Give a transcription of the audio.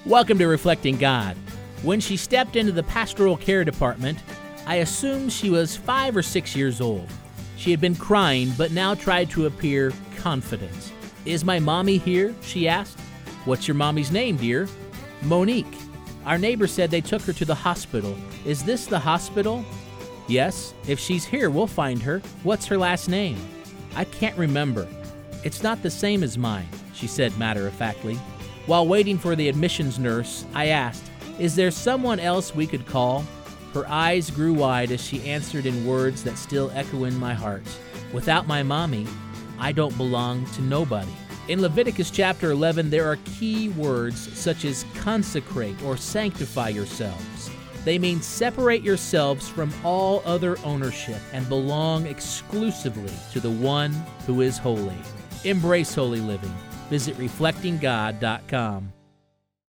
Welcome to Reflecting God. When she stepped into the pastoral care department, I assumed she was 5 or 6 years old. She had been crying, but now tried to appear confident. "Is my mommy here?" she asked. "What's your mommy's name, dear?" "Monique. Our neighbor said they took her to the hospital. Is this the hospital?" "Yes. If she's here, we'll find her. What's her last name?" "I can't remember. It's not the same as mine," she said matter-of-factly. While waiting for the admissions nurse, I asked, "Is there someone else we could call?" Her eyes grew wide as she answered in words that still echo in my heart. "Without my mommy, I don't belong to nobody." In Leviticus chapter 11, there are key words such as consecrate or sanctify yourselves. They mean separate yourselves from all other ownership and belong exclusively to the one who is holy. Embrace holy living. Visit reflectinggod.com.